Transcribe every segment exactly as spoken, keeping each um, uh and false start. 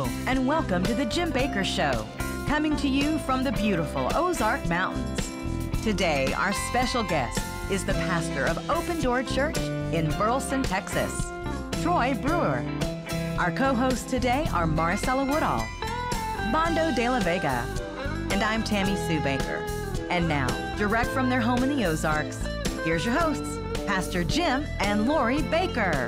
Hello, and welcome to the Jim Baker Show, coming to you from the beautiful Ozark Mountains. Today, our special guest is the pastor of Open Door Church in Burleson, Texas, Troy Brewer. Our co-hosts today are Maricela Woodall, Bondo de la Vega, and I'm Tammy Sue Baker. And now, direct from their home in the Ozarks, here's your hosts, Pastor Jim and Lori Baker.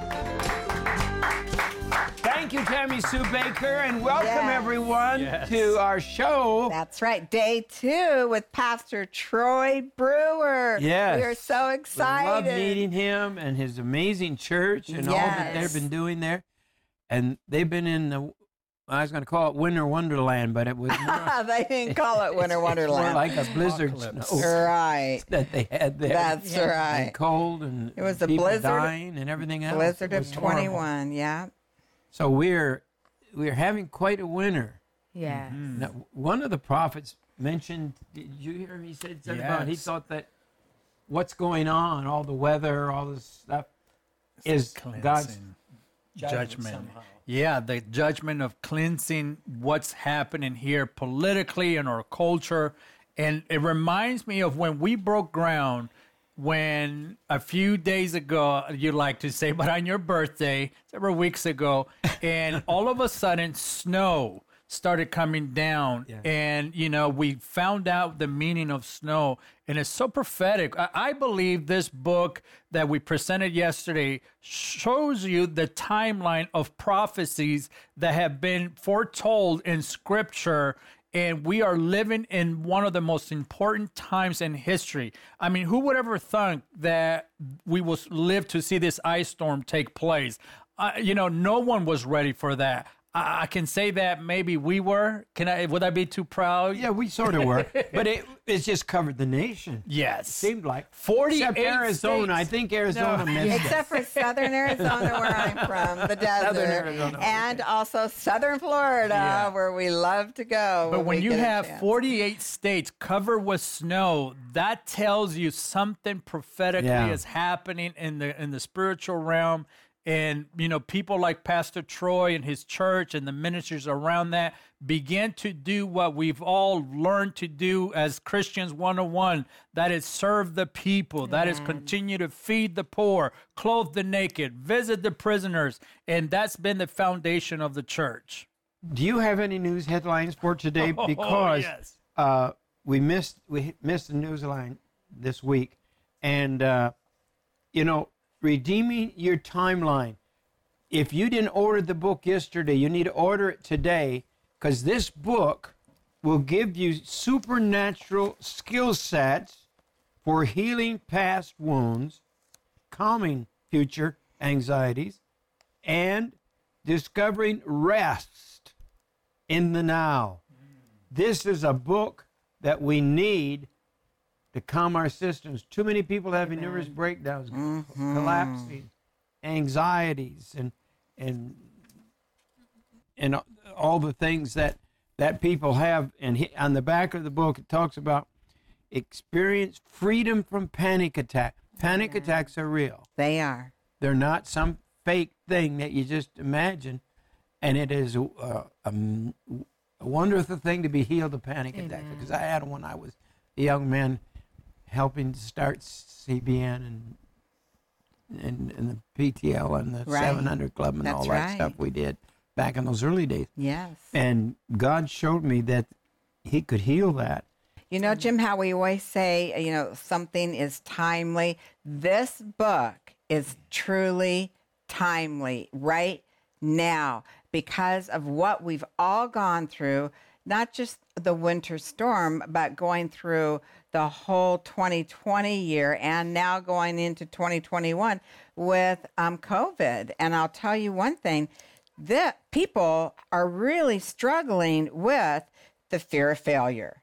Thank you, Tammy Sue Baker, and welcome yes. everyone yes. to our show. That's right, day two with Pastor Troy Brewer. Yes. We are so excited. We love meeting him and his amazing church and yes. all that they've been doing there. And they've been in the, I was going to call it Winter Wonderland, but it was more, They didn't call it Winter Wonderland. more like a blizzard Apocalypse. snow Right. that they had there. That's Yeah. right. And cold and It was a people blizzard- dying and everything else. Blizzard It of was horrible. twenty-one, yeah. So we're we're having quite a winter. Yes. Now, one of the prophets mentioned, did you hear him? He said something about he Yes. thought that what's going on, all the weather, all this stuff, is God's Cleansing. judgment. judgment. somehow. Yeah, the judgment of cleansing what's happening here politically in our culture. And it reminds me of when we broke ground when a few days ago, you like to say, but on your birthday, several weeks ago, and all of a sudden snow started coming down. Yeah. And, you know, we found out the meaning of snow. And it's so prophetic. I, I believe this book that we presented yesterday shows you the timeline of prophecies that have been foretold in Scripture. And we are living in one of the most important times in history. I mean, who would ever think that we will live to see this ice storm take place? Uh, you know, no one was ready for that. I, I can say that maybe we were. Can I? Would I be too proud? Yeah, we sort of were, but it it's just covered the nation. Yes. Seemed like forty-eight except Arizona. states. I think Arizona No. missed it. Except for southern Arizona, where I'm from, the desert. Arizona, And also southern Florida, Yeah. where we love to go. But when we you get a have chance. forty-eight states covered with snow, that tells you something prophetically Yeah. is happening in the in the spiritual realm. And, you know, people like Pastor Troy and his church and the ministers around that begin to do what we've all learned to do as Christians one oh one. That is serve the people. That is continue to feed the poor, clothe the naked, visit the prisoners. And that's been the foundation of the church. Do you have any news headlines for today? Oh, Because yes. uh, we missed we missed the news line this week, and uh, you know, redeeming your timeline. If you didn't order the book yesterday, you need to order it today, because this book will give you supernatural skill sets for healing past wounds, calming future anxieties, and discovering rest in the now. This is a book that we need to calm our systems. Too many people having nervous breakdowns, Mm-hmm. collapsing, anxieties, and and and all the things that that people have. And he, on the back of the book, it talks about experience freedom from panic attack. Panic Yeah. attacks are real. They are. They're not some fake thing that you just imagine. And it is a, a, a wonderful thing to be healed of panic attack, because I had one when I was a young man helping to start C B N and and, and the P T L and the Right. seven hundred Club and all That's that right. stuff we did back in those early days. Yes. And God showed me that he could heal that. You know, Jim, how we always say, you know, something is timely. This book is truly timely right now because of what we've all gone through, not just the winter storm, but going through the whole twenty twenty year and now going into twenty twenty-one with um, COVID. And I'll tell you one thing, that people are really struggling with the fear of failure.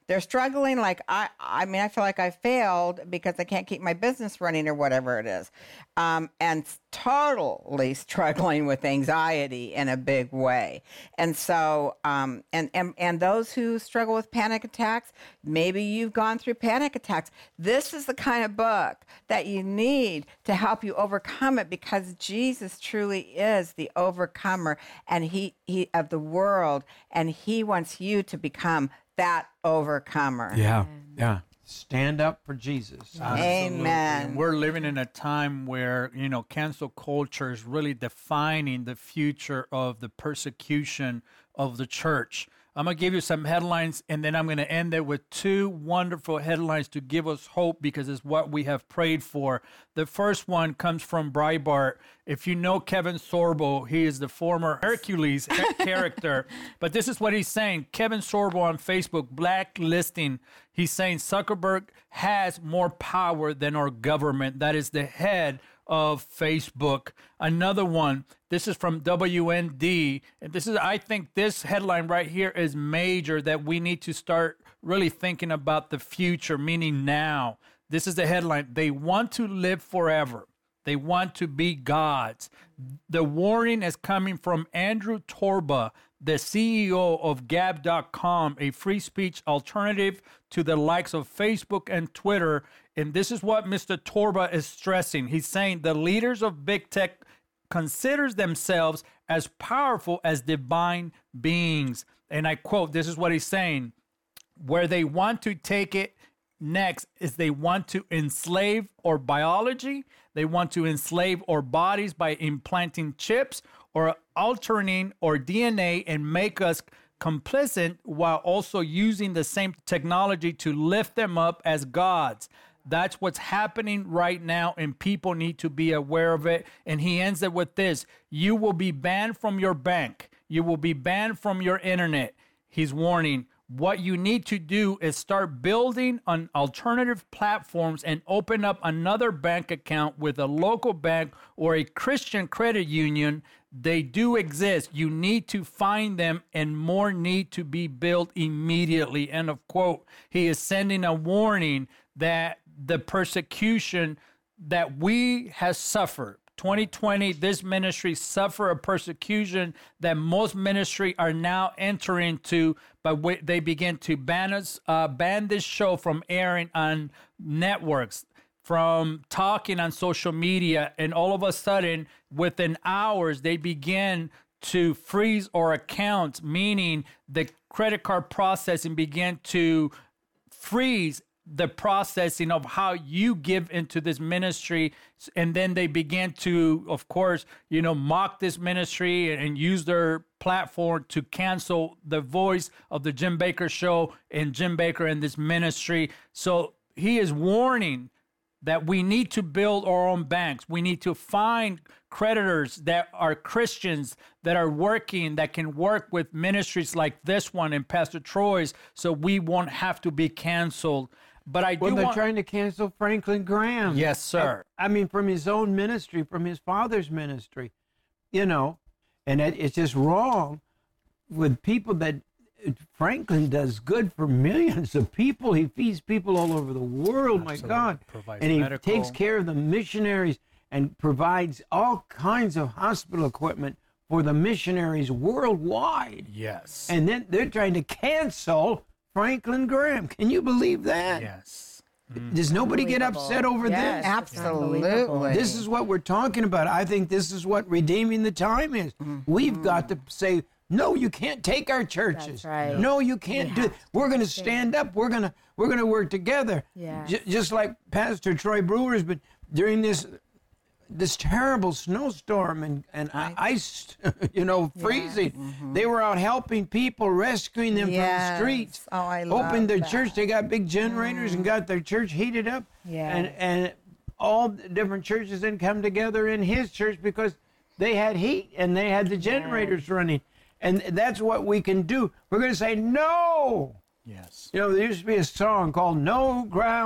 they're struggling like I, I mean, I feel like I failed because I can't keep my business running or whatever it is. Um, and totally struggling with anxiety in a big way. And so, um, and, and, and those who struggle with panic attacks, maybe you've gone through panic attacks. This is the kind of book that you need to help you overcome it, because Jesus truly is the overcomer and he, he of the world, and he wants you to become that overcomer. Yeah, yeah. Stand up for Jesus. Amen. And we're living in a time where, you know, cancel culture is really defining the future of the persecution of the church. I'm going to give you some headlines, and then I'm going to end it with two wonderful headlines to give us hope, because it's what we have prayed for. The first one comes from Breitbart. If you know Kevin Sorbo, he is the former Hercules character. But this is what he's saying. Kevin Sorbo on Facebook, blacklisting. He's saying Zuckerberg has more power than our government. That is the head of Facebook. Another one, this is from W N D. And this is, I think this headline right here is major, that we need to start really thinking about the future, meaning now. This is the headline. They want to live forever. They want to be gods. The warning is coming from Andrew Torba, the C E O of Gab dot com, a free speech alternative to the likes of Facebook and Twitter. And this is what Mister Torba is stressing. He's saying the leaders of big tech considers themselves as powerful as divine beings. And I quote, this is what he's saying, where they want to take it next is they want to enslave our biology. They want to enslave our bodies by implanting chips or altering our D N A and make us complicit, while also using the same technology to lift them up as gods. That's what's happening right now, and people need to be aware of it. And he ends it with this: you will be banned from your bank. You will be banned from your internet. He's warning, what you need to do is start building on alternative platforms and open up another bank account with a local bank or a Christian credit union. They do exist. You need to find them, and more need to be built immediately. End of quote. He is sending a warning that the persecution that we have suffered, twenty twenty, this ministry suffered a persecution that most ministry are now entering to, but we, they begin to ban us, uh, ban this show from airing on networks, from talking on social media, and all of a sudden, within hours, they begin to freeze our accounts, meaning the credit card processing began to freeze the processing of how you give into this ministry. And then they began to, of course, you know, mock this ministry and, and use their platform to cancel the voice of the Jim Bakker Show and Jim Bakker and this ministry. So he is warning that we need to build our own banks. We need to find creditors that are Christians, that are working, that can work with ministries like this one and Pastor Troy's, so we won't have to be canceled. But I do well, they're want... trying to cancel Franklin Graham. Yes, sir. I, I mean, from his own ministry, from his father's ministry, you know, and it, it's just wrong with people that Franklin does good for millions of people. He feeds people all over the world, Absolutely. my God. Provides and he medical. takes care of the missionaries and provides all kinds of hospital equipment for the missionaries worldwide. Yes. And then they're trying to cancel Franklin Graham. Can you believe that? Yes. Mm. Does nobody get upset over yes, this? Absolutely. This is what we're talking about. I think this is what redeeming the time is. Mm-hmm. We've got to say, no, you can't take our churches. That's right. No, you can't we do it. We're going to stand up. We're going to we're going to work together. Yeah. J- just like Pastor Troy Brewer's been during this this terrible snowstorm and, and ice, you know, freezing. Yeah. Mm-hmm. They were out helping people, rescuing them yes. from the streets. Oh, I love Opened their that. church. They got big generators mm. and got their church heated up. Yeah. And, and all the different churches then come together in his church because they had heat and they had the generators yeah. running. And that's what we can do. We're going to say, no. Yes. You know, there used to be a song called No Ground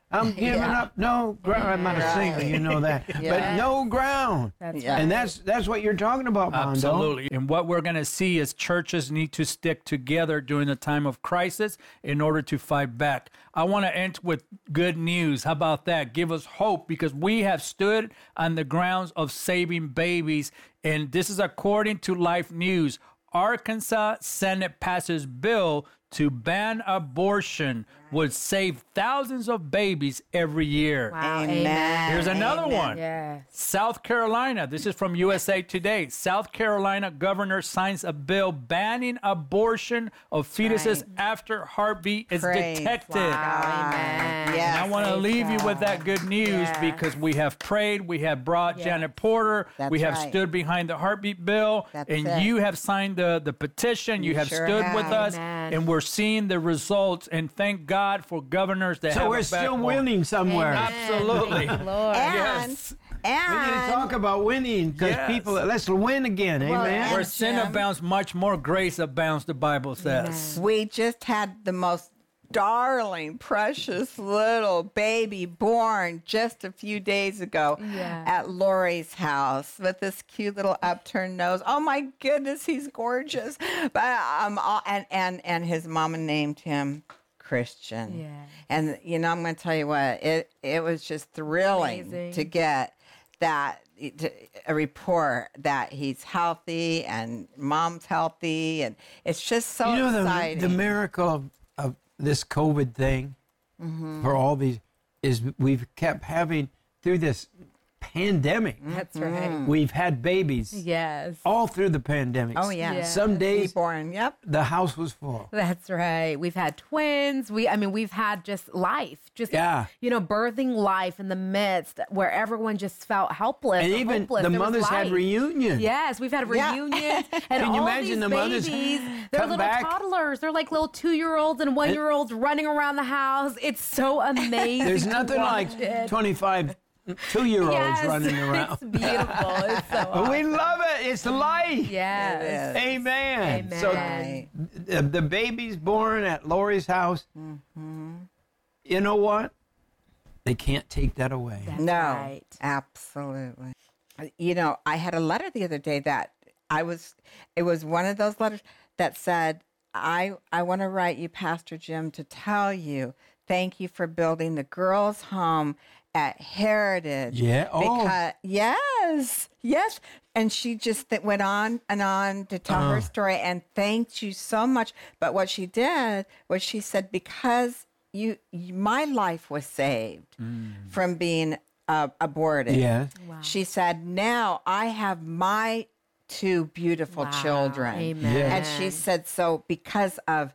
I'm giving Yeah. up no ground. I'm not a singer, you know that. Yeah. But no ground. That's Yeah. right. And that's that's what you're talking about, Mondo. Absolutely. And what we're going to see is churches need to stick together during the time of crisis in order to fight back. I want to end with good news. How about that? Give us hope, because we have stood on the grounds of saving babies. And this is according to Life News. Arkansas Senate passes bill to ban abortion, would save thousands of babies every year. Wow. Amen. Here's another Amen. one. Yes. South Carolina, this is from U S A Today. South Carolina governor signs a bill banning abortion of fetuses Right. after heartbeat is Praise detected. Wow. Amen. Yes. And I want to Praise leave you with God. that good news Yes. because we have prayed, we have brought Yes. Janet Porter, That's we have right. stood behind the heartbeat bill, That's and it. you have signed the, the petition. You, You have sure stood have. with us, Amen. and we're seeing the results. And thank God for governors that have So a we're still backbone. winning somewhere. Amen. Absolutely. Thank you, Lord. And, Yes. We need to and talk about winning because Yes. people, let's win again. Well, Amen. Where and sin Jim, abounds, much more grace abounds, the Bible says. we just had the most darling, precious little baby born just a few days ago Yeah. at Lori's house with this cute little upturned nose. Oh my goodness, he's gorgeous. But um, all- and and and his mama named him Christian. Yeah. And you know, I'm going to tell you what, it it was just thrilling Amazing. to get that to, a report that he's healthy and mom's healthy, and it's just so you know the, exciting. the miracle of, of this COVID thing for all these is we've kept having through this pandemic. That's right. We've had babies Yes. all through the pandemic. Oh yeah, Yeah. Some days born. Yep. the house was full. That's right. We've had twins. We, I mean, we've had just life, just Yeah. you know, birthing life in the midst where everyone just felt helpless. And or even hopeless. the There was mothers had life. reunions. Yes, we've had Yeah. reunions, and Can you all imagine these the mothers babies, they're come little back? toddlers. They're like little two-year-olds and one-year-olds running around the house. It's so amazing. There's to nothing watch like it. twenty-five two-year-olds Yes, running around. It's beautiful. It's so But we awesome. love it. It's life. Yes. It is. Amen. Amen. So Right. the, the baby's born at Lori's house. Mm-hmm. You know what? They can't take that away. That's No, right. absolutely. You know, I had a letter the other day that I was, it was one of those letters that said, I, I want to write you, Pastor Jim, to tell you, thank you for building the girls' home at Heritage. Yeah. Oh. Because, yes, yes. And she just th- went on and on to tell Uh. her story and thanked you so much. But what she did was she said, because you, you my life was saved from being uh, aborted. Yeah. She said, now I have my two beautiful Wow. children. Amen. Yeah. And she said, so because of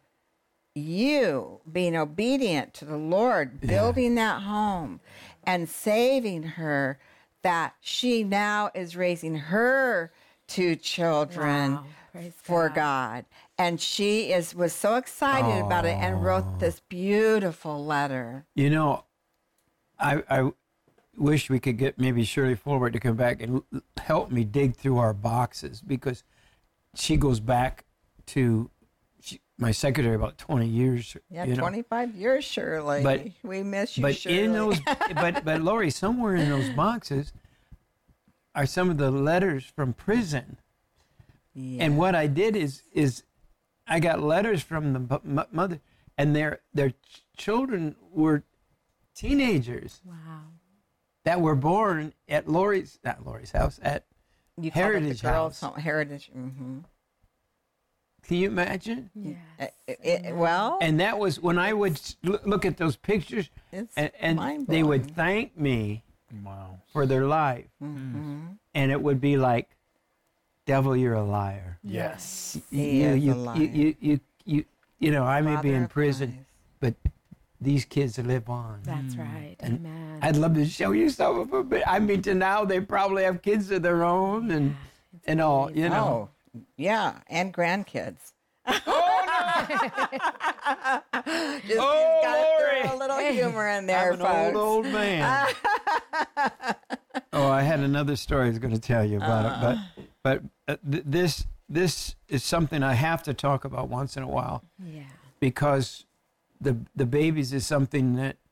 you being obedient to the Lord, building that home and saving her, that she now is raising her two children Wow. Praise for God. God. And she is was so excited about it and wrote this beautiful letter. You know, I, I wish we could get maybe Shirley Fulbright to come back and l- help me dig through our boxes because she goes back to she, my secretary about twenty years. Yeah, you know. twenty-five years, Shirley. But- we miss you, But Shirley. in those, but but Lori, somewhere in those boxes are some of the letters from prison. Yeah. And what I did is is I got letters from the bu- m- mother, and their their ch- children were teenagers Wow. that were born at Lori's not Lori's house at You called it Heritage the girls' House. home. Heritage. Mm-hmm. Can you imagine? Yes. It, it, well, And that was when I would s- loo- look at those pictures, it's and, and they mind-blowing. would thank me Wow. for their life, Mm-hmm. and it would be like, "Devil, you're a liar." Yes. He you, is you, a liar. you, you, you, you, you know, I may be Father in of prison, lies. but these kids live on. That's right. And Amen. I'd love to show you some of them, but I mean, to now they probably have kids of their own and and all, you know. Oh, yeah, and grandkids. Just Oh, gotta Lori. throw a little humor in there, I'm an folks. old old man. Oh, I had another story I was going to tell you about it, but but uh, th- this this is something I have to talk about once in a while yeah. because the the babies is something that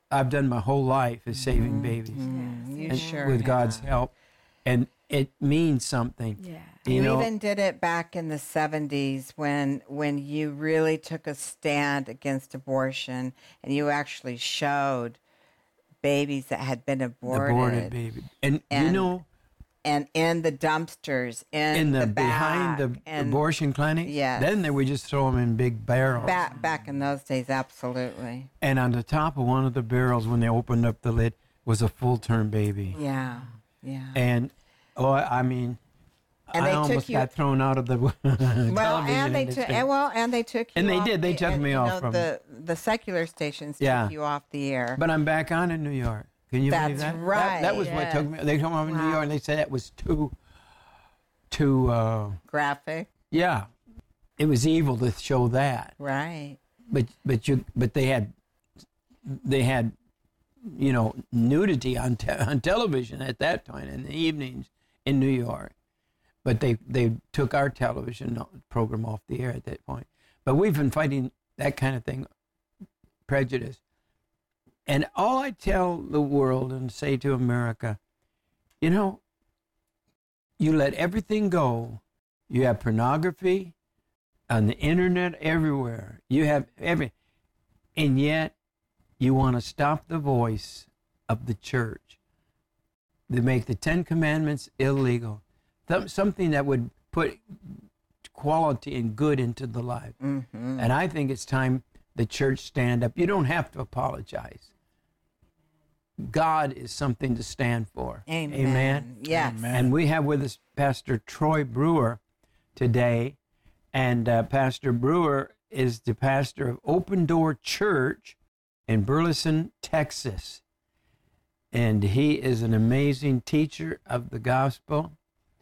I've done my whole life is saving babies. Mm, you and sure with God's have. help. And it means something. Yeah. You You know, even did it back in the seventies when when you really took a stand against abortion, and you actually showed babies that had been aborted, aborted baby. And, you And know, and in the dumpsters, in, in the, the behind the back, and abortion clinic, Yes. then they would just throw them in big barrels. back back in those days, absolutely, And on the top of one of the barrels, when they opened up the lid, was a full-term baby. yeah, yeah. And, oh, I mean, And I they took almost you- got thrown out of the Well, television and they industry. took and well, and they took you And they off did. They the- took and, me you off know, from- the the secular stations Yeah. took you off the air. But I'm back on in New York. Can you believe That's that? right. That, that was what took me. They took me off in New York, and they said that was too, too, uh, Graphic, yeah, it was evil to show that. right? But but you but they had, they had, you know, nudity on te- on television at that time in the evenings in New York. But they they took our television program off the air at that point. But we've been fighting that kind of thing, prejudice. And all I tell the world and say to America, you know, you let everything go. You have pornography on the internet everywhere. You have every, and yet you want to stop the voice of the church. They make the Ten Commandments illegal. Th- something that would put quality and good into the life. Mm-hmm. And I think it's time the church stand up. You don't have to apologize. God is something to stand for. Amen. Amen. Yes. Amen. And we have with us Pastor Troy Brewer today. And uh, Pastor Brewer is the pastor of Open Door Church in Burleson, Texas. And he is an amazing teacher of the gospel.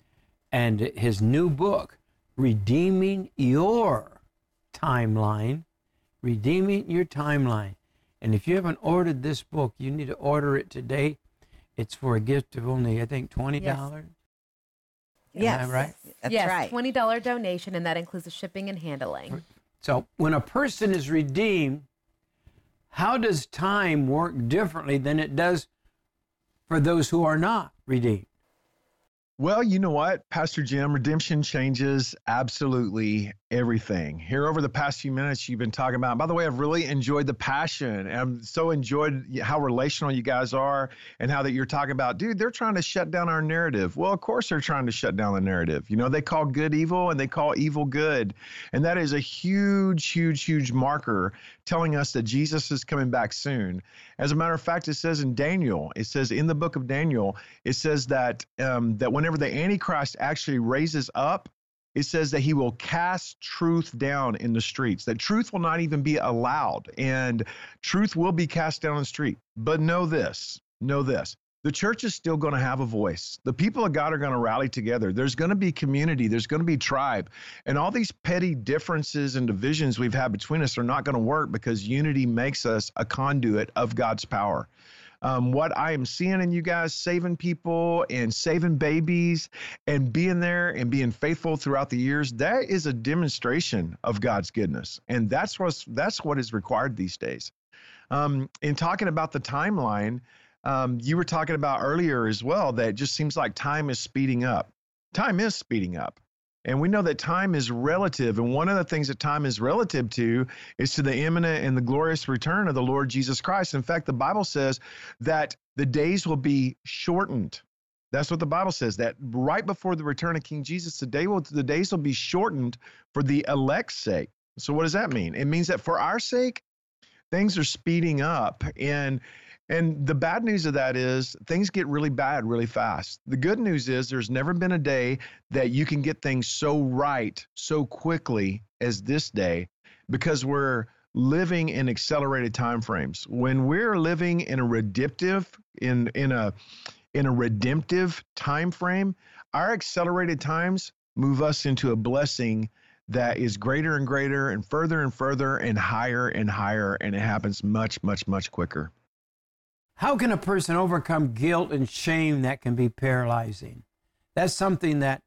And his new book, Redeeming Your Timeline, Redeeming Your Timeline. And if you haven't ordered this book, you need to order it today. It's for a gift of only, I think, twenty dollars. Yes. Yes. Am I right? That's yes, right. twenty dollars donation, and that includes the shipping and handling. So when a person is redeemed, how does time work differently than it does for those who are not redeemed? Well, you know what, Pastor Jim, redemption changes absolutely everything. Here over the past few minutes, you've been talking about, by the way, I've really enjoyed the passion. And I've so enjoyed how relational you guys are and how that you're talking about, dude, they're trying to shut down our narrative. Well, of course they're trying to shut down the narrative. You know, they call good evil and they call evil good. And that is a huge, huge, huge marker telling us that Jesus is coming back soon. As a matter of fact, it says in Daniel, it says in the book of Daniel, it says that um, that whenever the Antichrist actually raises up, it says that he will cast truth down in the streets, that truth will not even be allowed, and truth will be cast down in the street. But know this, know this. The church is still going to have a voice. The people of God are going to rally together. There's going to be community. There's going to be tribe. And all these petty differences and divisions we've had between us are not going to work because unity makes us a conduit of God's power. Um, what I am seeing in you guys saving people and saving babies and being there and being faithful throughout the years, that is a demonstration of God's goodness. And that's what's, that's what is required these days. Um, in talking about the timeline, um, you were talking about earlier as well, that it just seems like time is speeding up. Time is speeding up. And we know that time is relative. And one of the things that time is relative to is to the imminent and the glorious return of the Lord Jesus Christ. In fact, the Bible says that the days will be shortened. That's what the Bible says, that right before the return of King Jesus, the, day will, the days will be shortened for the elect's sake. So what does that mean? It means that for our sake, things are speeding up. And And the bad news of that is things get really bad really fast. The good news is there's never been a day that you can get things so right so quickly as this day, because we're living in accelerated time frames. When we're living in a redemptive in in a in a redemptive time frame, our accelerated times move us into a blessing that is greater and greater and further and further and higher and higher, and it happens much, much, much quicker. How can a person overcome guilt and shame that can be paralyzing? That's something that,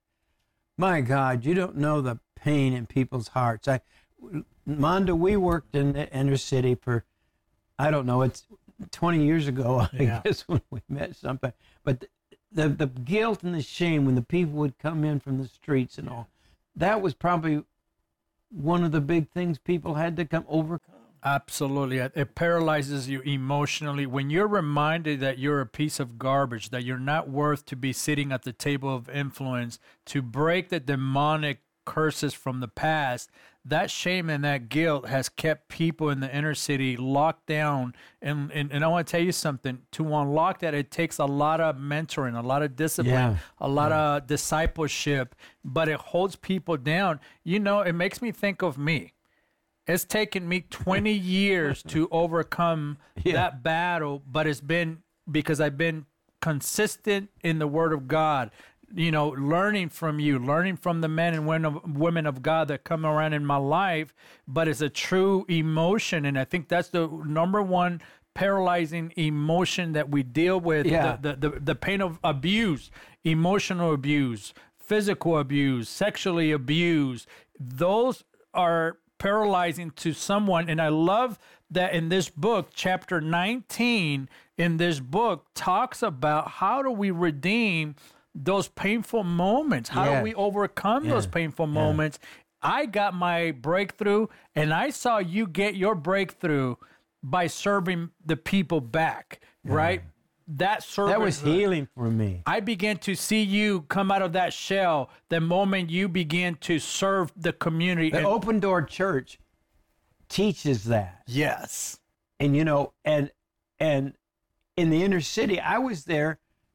my God, you don't know the pain in people's hearts. I, Monda, we worked in the inner city for, I don't know, it's twenty years ago, I Yeah. guess, when we met something. But the, the the guilt and the shame when the people would come in from the streets and all, that was probably one of the big things people had to come overcome. Absolutely. It it paralyzes you emotionally. When you're reminded that you're a piece of garbage, that you're not worth to be sitting at the table of influence, to break the demonic curses from the past, that shame and that guilt has kept people in the inner city locked down. And, and, and I want to tell you something. To unlock that, it takes a lot of mentoring, a lot of discipline, Yeah. a lot of discipleship, but it holds people down. You know, it makes me think of me. It's taken me twenty years to overcome Yeah. that battle, but it's been because I've been consistent in the Word of God, you know, learning from you, learning from the men and women of, women of God that come around in my life, but it's a true emotion. And I think that's the number one paralyzing emotion that we deal with, Yeah. the, the, the, the pain of abuse, emotional abuse, physical abuse, sexually abused. Those are paralyzing to someone. And I love that in this book, chapter nineteen in this book talks about how do we redeem those painful moments? How Yeah. do we overcome those Yeah. painful moments? I got my breakthrough, and I saw you get your breakthrough by serving the people back, right? That service. That was healing for me. I began to see you come out of that shell the moment you began to serve the community. The And- Open Door Church teaches that. yes. And you know, and and in the inner city, I was there.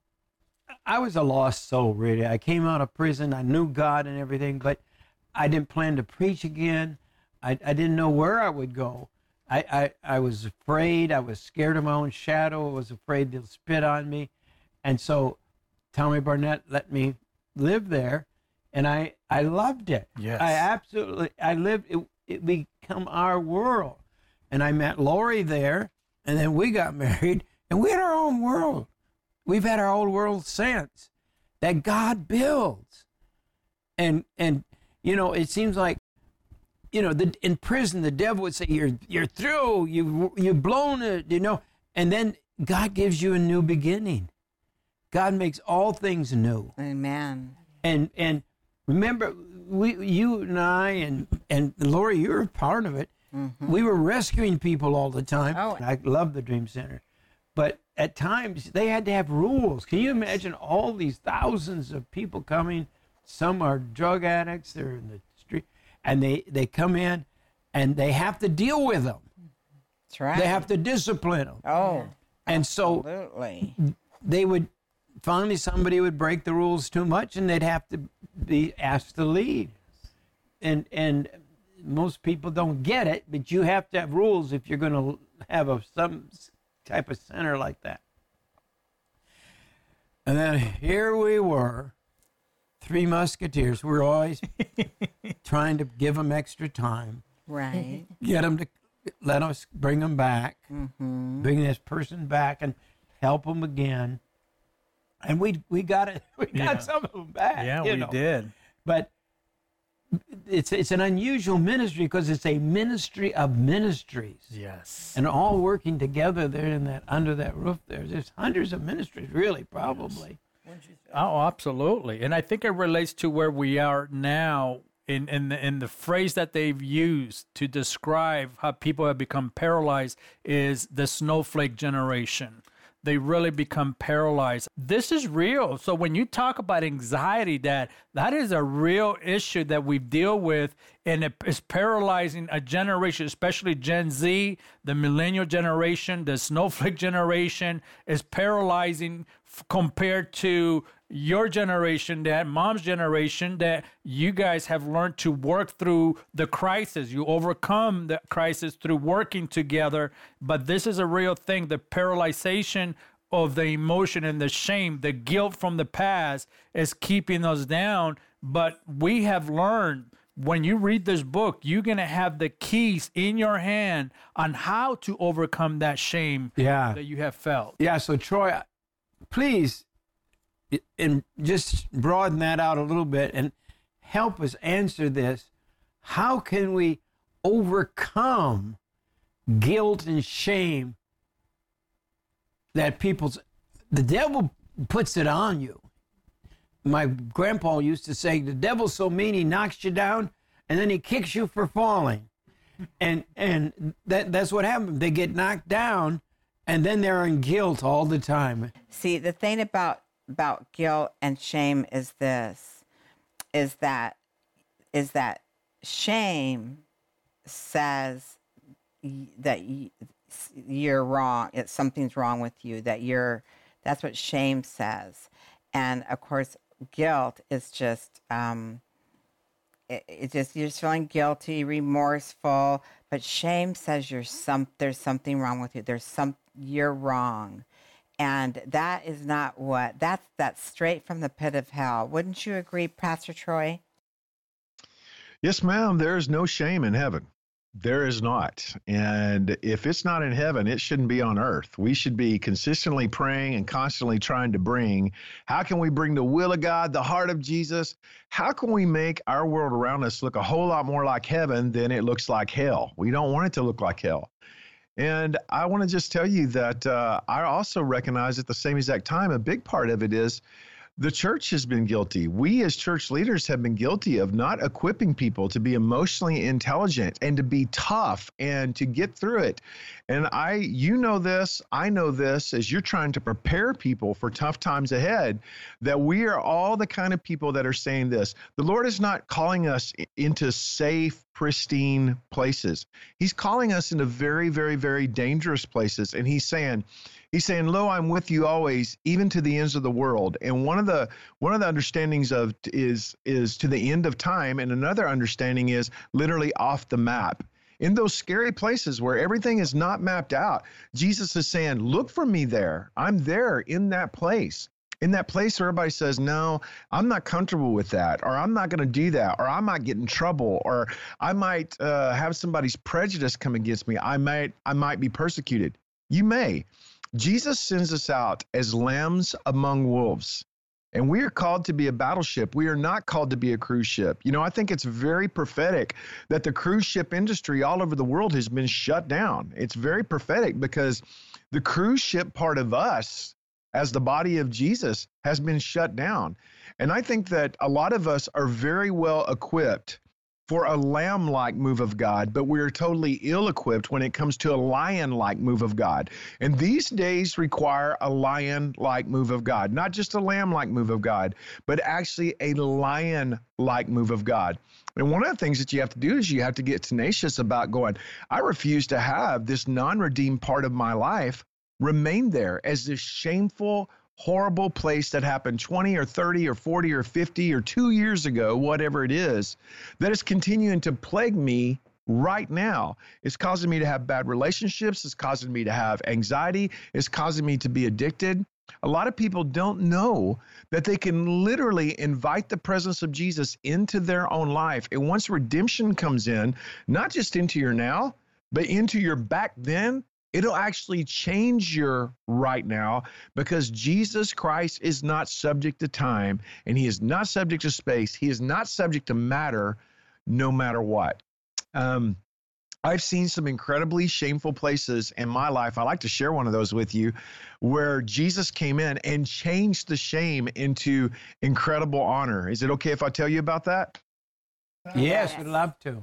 I was a lost soul, really. I came out of prison. I knew God and everything, but I didn't plan to preach again. I, I didn't know where I would go. I, I, I was afraid. I was scared of my own shadow. I was afraid they'll spit on me. And so Tommy Barnett let me live there, and I, I loved it. Yes. I absolutely, I lived, it, it became our world. And I met Lori there, and then we got married, and we had our own world. We've had our own world since that God builds. And, and you know, it seems like, you know, the, in prison, the devil would say, you're you're through, you, you've blown it, you know. And then God gives you a new beginning. God makes all things new. Amen. And and remember, we, you and I and, and Lori, you were part of it. Mm-hmm. We were rescuing people all the time. Oh. I love the Dream Center. But at times, they had to have rules. Can you imagine all these thousands of people coming? Some are drug addicts. They're in the street. And they, they come in, and they have to deal with them. That's right. They have to discipline them. Oh, And so absolutely. they would, finally somebody would break the rules too much, and they'd have to be asked to leave. And and most people don't get it, but you have to have rules if you're going to have a some type of center like that. And then here we were, three musketeers. We're always trying to give them extra time, Right. get them to let us bring them back, Mm-hmm. bring this person back, and help them again. And we we got it. We got Yeah. some of them back. Yeah, you we know. did. But it's it's an unusual ministry because it's a ministry of ministries, Yes. and all working together there in that under that roof. There, there's hundreds of ministries, really, probably. Oh, absolutely. And I think it relates to where we are now in, in, the, in the phrase that they've used to describe how people have become paralyzed is the snowflake generation. They really become paralyzed. This is real. So when you talk about anxiety, that that is a real issue that we deal with, and it is paralyzing a generation, especially Gen Z, the millennial generation, the snowflake generation is paralyzing f- compared to your generation, that mom's generation, that you guys have learned to work through the crisis. You overcome the crisis through working together. But this is a real thing. The paralyzation of the emotion and the shame, the guilt from the past is keeping us down. But we have learned, when you read this book, you're going to have the keys in your hand on how to overcome that shame Yeah. that you have felt. Yeah. So Troy, please, and just broaden that out a little bit and help us answer this. How can we overcome guilt and shame that people's, the devil puts it on you. My grandpa used to say, the devil's so mean, he knocks you down and then he kicks you for falling. And and that that's what happens. They get knocked down and then they're in guilt all the time. See, the thing about about guilt and shame is this, is that is that shame says that you're wrong, it's something's wrong with you, that you're, that's what shame says. And of course, guilt is just, um, it, it just, you're just feeling guilty, remorseful, but shame says you're some, there's something wrong with you. There's some, you're wrong. And that is not what, that's, that's straight from the pit of hell. Wouldn't you agree, Pastor Troy? Yes, ma'am. There is no shame in heaven. There is not. And if it's not in heaven, it shouldn't be on earth. We should be consistently praying and constantly trying to bring, how can we bring the will of God, the heart of Jesus? How can we make our world around us look a whole lot more like heaven than it looks like hell? We don't want it to look like hell. And I want to just tell you that uh, I also recognize at the same exact time, a big part of it is the church has been guilty. We as church leaders have been guilty of not equipping people to be emotionally intelligent and to be tough and to get through it. And I, you know this, I know this, as you're trying to prepare people for tough times ahead, that we are all the kind of people that are saying this. The Lord is not calling us into safe, pristine places. He's calling us into very, very, very dangerous places. And he's saying, He's saying, "Lo, I'm with you always, even to the ends of the world." And one of the one of the understandings of is is to the end of time, and another understanding is literally off the map. In those scary places where everything is not mapped out, Jesus is saying, "Look for me there. I'm there in that place." In that place where everybody says, "No, I'm not comfortable with that," or "I'm not going to do that," or "I might get in trouble," or "I might uh, have somebody's prejudice come against me. I might I might be persecuted." You may. Jesus sends us out as lambs among wolves, and we are called to be a battleship. We are not called to be a cruise ship. You know, I think it's very prophetic that the cruise ship industry all over the world has been shut down. It's very prophetic because the cruise ship part of us as the body of Jesus has been shut down. And I think that a lot of us are very well equipped for a lamb-like move of God, but we're totally ill-equipped when it comes to a lion-like move of God. And these days require a lion-like move of God, not just a lamb-like move of God, but actually a lion-like move of God. And one of the things that you have to do is you have to get tenacious about going, I refuse to have this non-redeemed part of my life remain there as this shameful, horrible place that happened twenty or thirty or forty or fifty or two years ago, whatever it is, that is continuing to plague me right now. It's causing me to have bad relationships. It's causing me to have anxiety. It's causing me to be addicted. A lot of people don't know that they can literally invite the presence of Jesus into their own life. And once redemption comes in, not just into your now, but into your back then, it'll actually change your right now, because Jesus Christ is not subject to time, and he is not subject to space. He is not subject to matter, no matter what. Um, I've seen some incredibly shameful places in my life. I like to share one of those with you, where Jesus came in and changed the shame into incredible honor. Is it okay if I tell you about that? Yes, we'd love to.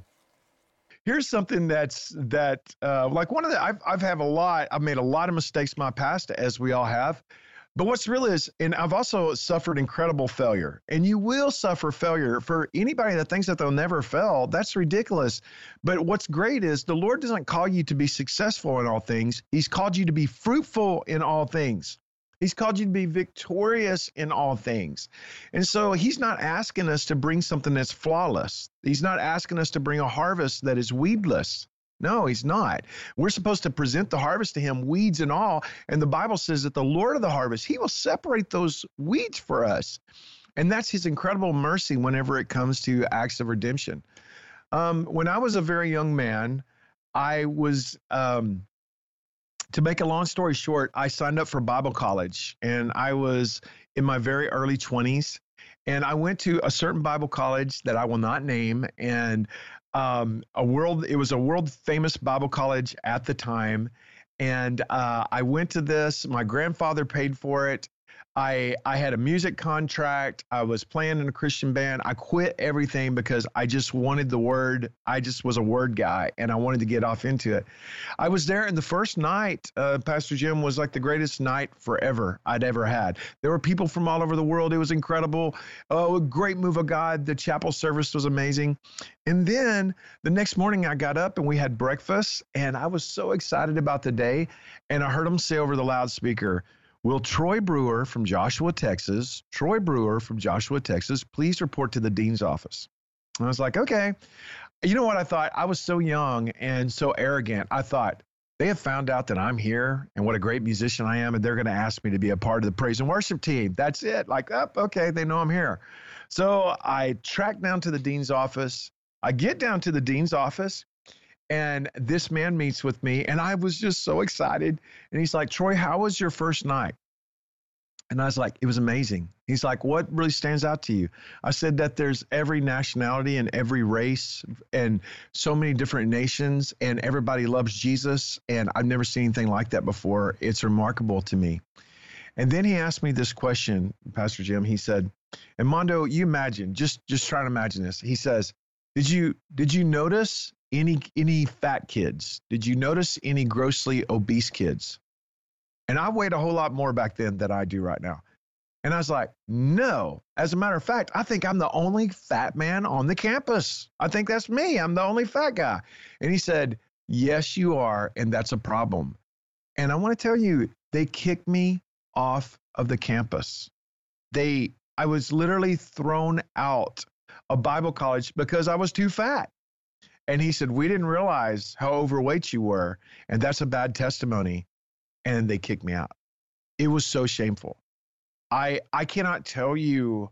Here's something that's that uh, like one of the I've I've have a lot. I've made a lot of mistakes in my past, as we all have. But what's real is, and I've also suffered incredible failure. And you will suffer failure. For anybody that thinks that they'll never fail, that's ridiculous. But what's great is the Lord doesn't call you to be successful in all things. He's called you to be fruitful in all things. He's called you to be victorious in all things. And so he's not asking us to bring something that's flawless. He's not asking us to bring a harvest that is weedless. No, he's not. We're supposed to present the harvest to him, weeds and all. And the Bible says that the Lord of the harvest, he will separate those weeds for us. And that's his incredible mercy whenever it comes to acts of redemption. Um, when I was a very young man, I was... Um, To make a long story short, I signed up for Bible college, and I was in my very early twenties, and I went to a certain Bible college that I will not name, and um, a world, it was a world famous Bible college at the time. And uh, I went to this. My grandfather paid for it. I I had a music contract. I was playing in a Christian band. I quit everything because I just wanted the word. I just was a word guy, and I wanted to get off into it. I was there, and the first night, uh, Pastor Jim, was like the greatest night forever I'd ever had. There were people from all over the world. It was incredible. Oh, a great move of God. The chapel service was amazing. And then the next morning, I got up and we had breakfast, and I was so excited about the day. And I heard him say over the loudspeaker, "Will Troy Brewer from Joshua, Texas, Troy Brewer from Joshua, Texas, please report to the dean's office?" And I was like, okay. You know what I thought? I was so young and so arrogant. I thought, they have found out that I'm here and what a great musician I am, and they're going to ask me to be a part of the praise and worship team. That's it. Like, oh, okay, they know I'm here. So I tracked down to the dean's office. I get down to the dean's office, and this man meets with me, and I was just so excited. And he's like, "Troy, how was your first night?" And I was like, "It was amazing." He's like, "What really stands out to you?" I said that there's every nationality and every race and so many different nations, and everybody loves Jesus. And I've never seen anything like that before. It's remarkable to me. And then he asked me this question, Pastor Jim. He said, and Mondo, you imagine, just, just try to imagine this. He says, did you, did you notice Any any fat kids? Did you notice any grossly obese kids? And I weighed a whole lot more back then than I do right now. And I was like, no. As a matter of fact, I think I'm the only fat man on the campus. I think that's me. I'm the only fat guy. And he said, yes, you are. And that's a problem. And I want to tell you, they kicked me off of the campus. They, I was literally thrown out of Bible college because I was too fat. And he said, we didn't realize how overweight you were, and that's a bad testimony. And they kicked me out. It was so shameful. I I cannot tell you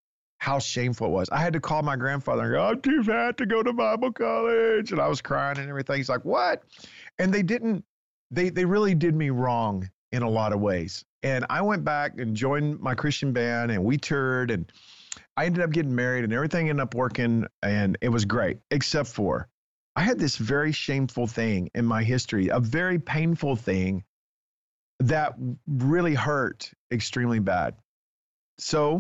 how shameful it was. I had to call my grandfather and go, I'm too fat to go to Bible college. And I was crying and everything. He's like, what? And they didn't, they they really did me wrong in a lot of ways. And I went back and joined my Christian band, and we toured, and I ended up getting married, and everything ended up working, and it was great, except for I had this very shameful thing in my history, a very painful thing that really hurt extremely bad. So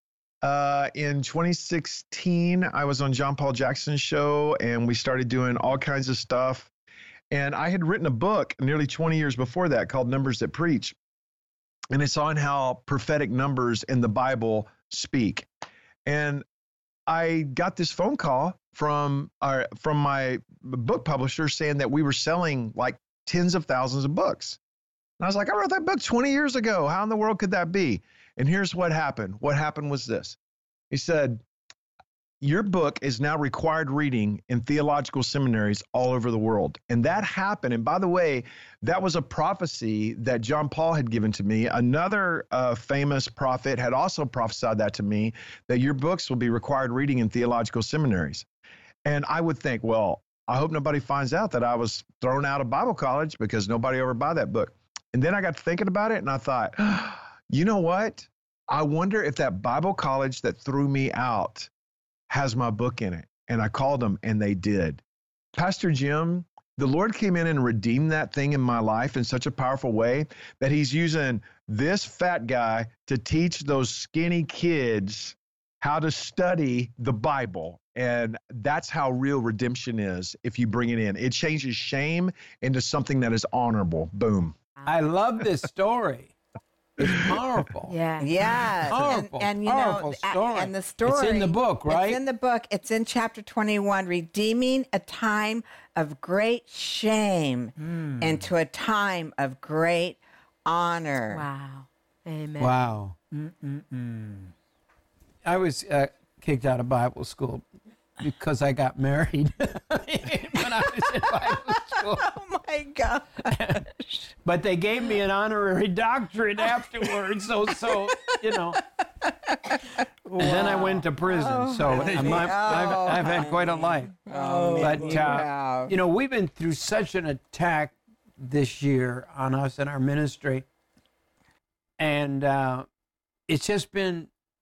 uh, in twenty sixteen, I was on John Paul Jackson's show, and we started doing all kinds of stuff. And I had written a book nearly twenty years before that called Numbers That Preach. And it's on how prophetic numbers in the Bible speak. And I got this phone call from our, from my book publisher saying that we were selling like tens of thousands of books. And I was like, I wrote that book twenty years ago. How in the world could that be? And here's what happened. What happened was this. He said, your book is now required reading in theological seminaries all over the world. And that happened. And by the way, that was a prophecy that John Paul had given to me. Another uh, famous prophet had also prophesied that to me, that your books will be required reading in theological seminaries. And I would think, well, I hope nobody finds out that I was thrown out of Bible college because nobody ever buy that book. And then I got thinking about it, and I thought, you know what? I wonder if that Bible college that threw me out has my book in it. And I called them, and they did. Pastor Jim, the Lord came in and redeemed that thing in my life in such a powerful way that he's using this fat guy to teach those skinny kids how to study the Bible. And that's how real redemption is if you bring it in. It changes shame into something that is honorable. Boom. I love this story. It's powerful. Yeah. Yes. Powerful, and, and you powerful know, story. and the story. It's in the book, right? It's in the book. It's in chapter twenty-one, redeeming a time of great shame mm. into a time of great honor. Wow. Amen. Wow. Mm-mm-mm. I was uh, kicked out of Bible school because I got married when I was in Bible school. Oh my God. But they gave me an honorary doctorate afterwards. So, so you know. Wow. And then I went to prison. Oh, so I'm, I've, I've, I've had quite a life. Oh, but, you, uh, you know, we've been through such an attack this year on us and our ministry. And uh, it's just been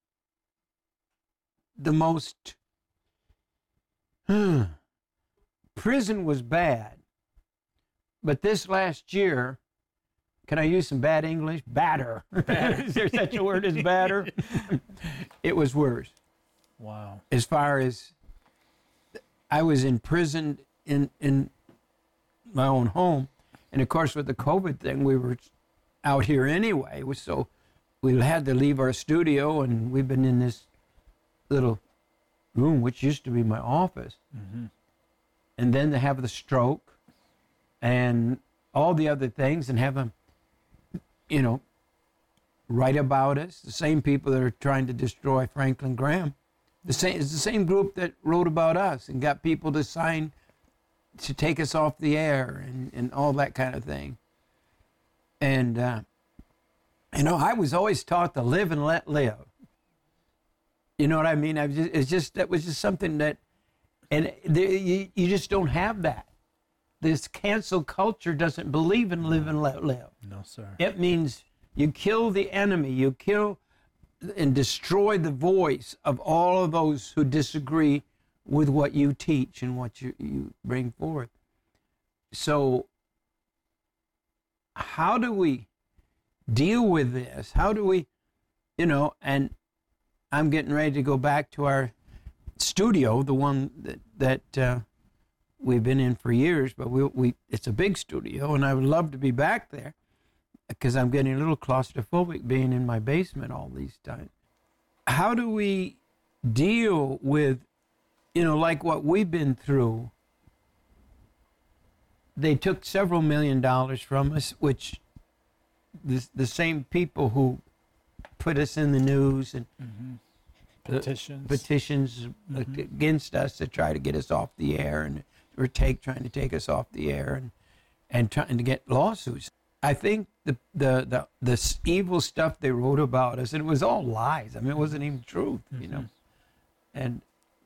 the most... Hmm. Prison was bad, but this last year, can I use some bad English? Batter. Is there such a word as batter? It was worse. Wow. As far as I was imprisoned in, in my own home. And of course, with the COVID thing, we were out here anyway. So we had to leave our studio, and we've been in this little room, which used to be my office. Mm-hmm. And then to have the stroke and all the other things, and have them, you know, write about us. The same people that are trying to destroy Franklin Graham. The same, it's the same group that wrote about us and got people to sign to take us off the air and, and all that kind of thing. And, uh, you know, I was always taught to live and let live. You know what I mean? I was just, it's just, that was just something that, and there, you, you just don't have that. This cancel culture doesn't believe in live and let live. No, sir. It means you kill the enemy, you kill and destroy the voice of all of those who disagree with what you teach and what you, you bring forth. So how do we deal with this? How do we, you know, and I'm getting ready to go back to our studio, the one that, that uh, we've been in for years, but we, we it's a big studio, and I would love to be back there because I'm getting a little claustrophobic being in my basement all these times. How do we deal with, you know, like what we've been through? They took several million dollars from us, which the, the same people who put us in the news and mm-hmm. the petitions, petitions mm-hmm. against us to try to get us off the air, and or take trying to take us off the air, and and trying to get lawsuits. I think the the the the evil stuff they wrote about us, and it was all lies. I mean, it wasn't even truth, mm-hmm. you know. And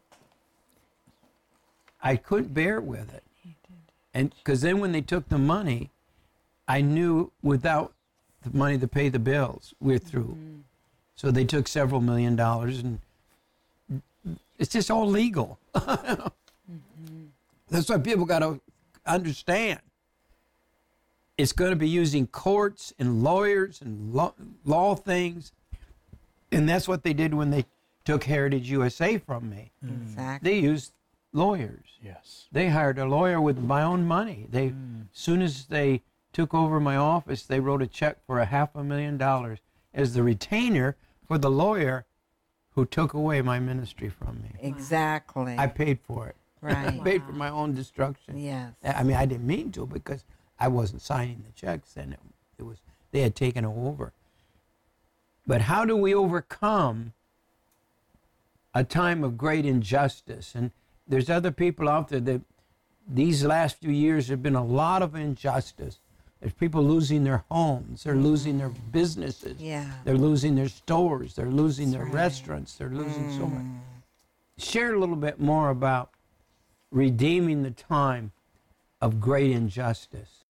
I couldn't bear with it. And because then when they took the money, I knew without the money to pay the bills, we're through. Mm-hmm. So they took several million dollars, and it's just all legal. mm-hmm. That's why people got to understand. It's going to be using courts and lawyers and law, law things. And that's what they did when they took Heritage U S A from me. Exactly. They used lawyers. Yes. They hired a lawyer with my own money. They, mm. as soon as they took over my office, they wrote a check for a half a million dollars as the retainer for the lawyer who took away my ministry from me. Exactly. I paid for it. Right. I paid for my own destruction. Yes. I mean, I didn't mean to because I wasn't signing the checks, and it, it was they had taken it over. But how do we overcome a time of great injustice? And there's other people out there that these last few years have been a lot of injustice. There's people losing their homes, they're losing their businesses, yeah. they're losing their stores, they're losing That's their right. restaurants, they're losing mm. so much. Share a little bit more about redeeming the time of great injustice.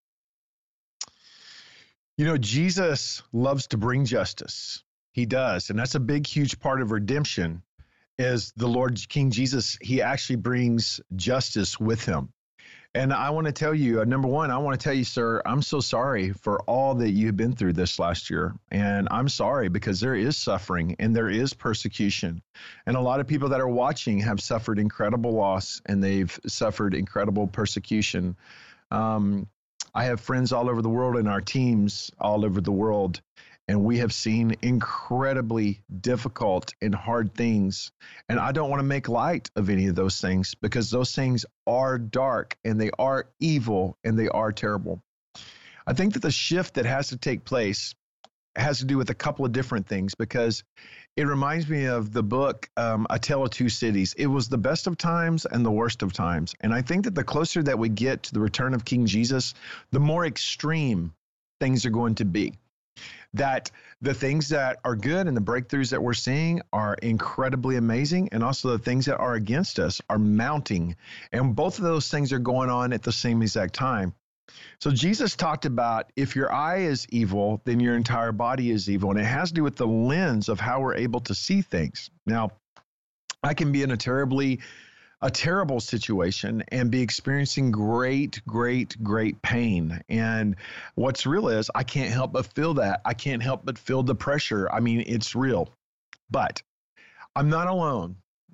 You know, Jesus loves to bring justice. He does. And that's a big, huge part of redemption is the Lord King Jesus. He actually brings justice with him. And I want to tell you, uh, number one, I want to tell you, sir, I'm so sorry for all that you've been through this last year. And I'm sorry because there is suffering and there is persecution. And a lot of people that are watching have suffered incredible loss and they've suffered incredible persecution. Um, I have friends all over the world and our teams all over the world. And we have seen incredibly difficult and hard things. And I don't want to make light of any of those things because those things are dark and they are evil and they are terrible. I think that the shift that has to take place has to do with a couple of different things because it reminds me of the book, um, A Tale of Two Cities. It was the best of times and the worst of times. And I think that the closer that we get to the return of King Jesus, the more extreme things are going to be. That the things that are good and the breakthroughs that we're seeing are incredibly amazing, and also the things that are against us are mounting. And both of those things are going on at the same exact time. So Jesus talked about if your eye is evil, then your entire body is evil. And it has to do with the lens of how we're able to see things. Now, I can be in a terribly a terrible situation and be experiencing great, great, great pain. And what's real is I can't help but feel that. I can't help but feel the pressure. I mean, it's real. But I'm not alone.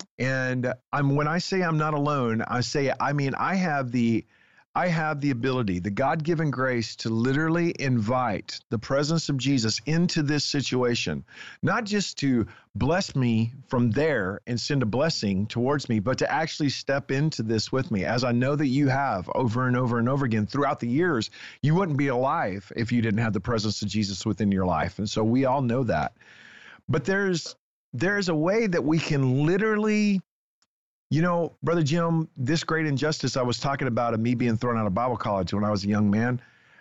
And I'm when I say I'm not alone, I say I mean I have the I have the ability, the God-given grace to literally invite the presence of Jesus into this situation, not just to bless me from there and send a blessing towards me, but to actually step into this with me, as I know that you have over and over and over again throughout the years. You wouldn't be alive if you didn't have the presence of Jesus within your life. And so we all know that. But there's there's a way that we can literally, you know, Brother Jim, this great injustice I was talking about of me being thrown out of Bible college when I was a young man,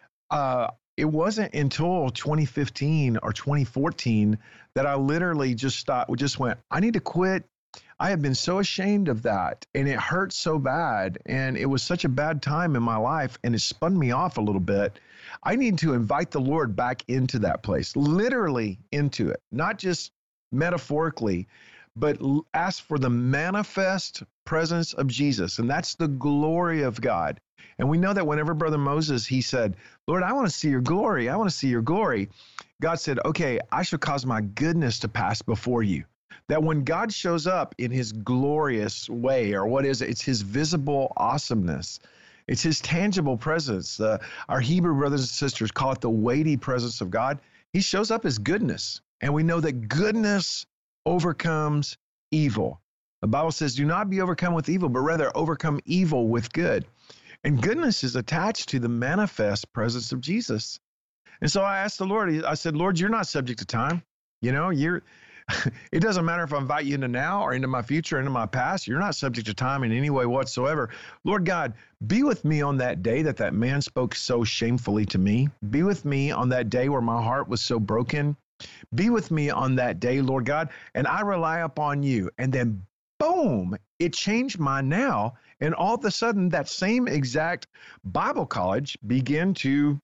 uh, it wasn't until twenty fifteen or twenty fourteen that I literally just stopped, just went, I need to quit. I have been so ashamed of that, and it hurt so bad, and it was such a bad time in my life, and it spun me off a little bit. I need to invite the Lord back into that place, literally into it, not just metaphorically, but ask for the manifest presence of Jesus. And that's the glory of God. And we know that whenever Brother Moses, he said, Lord, I want to see your glory. I want to see your glory. God said, okay, I shall cause my goodness to pass before you. That when God shows up in his glorious way, or what is it? It's his visible awesomeness. It's his tangible presence. Uh, our Hebrew brothers and sisters call it the weighty presence of God. He shows up as goodness. And we know that goodness overcomes evil. The Bible says, do not be overcome with evil, but rather overcome evil with good. And goodness is attached to the manifest presence of Jesus. And so I asked the Lord, I said, Lord, you're not subject to time. You know, you're, it doesn't matter if I invite you into now or into my future, into my past. You're not subject to time in any way whatsoever. Lord God, be with me on that day that that man spoke so shamefully to me. Be with me on that day where my heart was so broken. Be with me on that day, Lord God, and I rely upon you. And then, boom, it changed my now. And all of a sudden, that same exact Bible college began to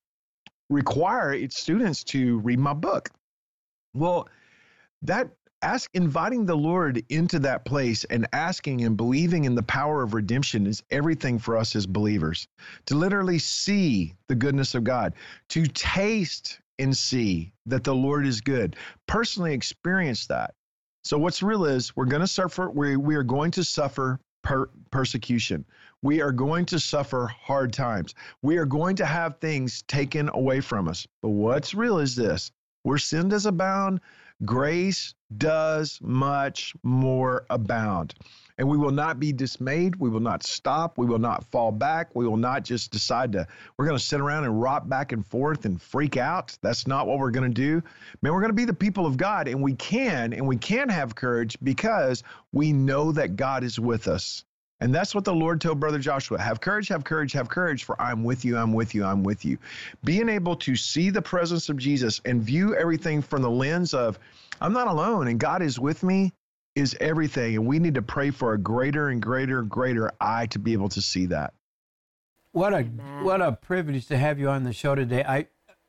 require its students to read my book. Well, that ask inviting the Lord into that place and asking and believing in the power of redemption is everything for us as believers. To literally see the goodness of God, to taste and see that the Lord is good. Personally experience that. So what's real is we're going to suffer, we, we are going to suffer per, persecution. We are going to suffer hard times. We are going to have things taken away from us. But what's real is this: where sin does abound, grace does much more abound. And we will not be dismayed. We will not stop. We will not fall back. We will not just decide to, we're going to sit around and rock back and forth and freak out. That's not what we're going to do. Man, we're going to be the people of God, and we can, and we can have courage because we know that God is with us. And that's what the Lord told Brother Joshua. Have courage, have courage, have courage, for I'm with you, I'm with you, I'm with you. Being able to see the presence of Jesus and view everything from the lens of, I'm not alone and God is with me, is everything. And we need to pray for a greater and greater, greater eye to be able to see that. What a Amen. what a privilege to have you on the show today. I,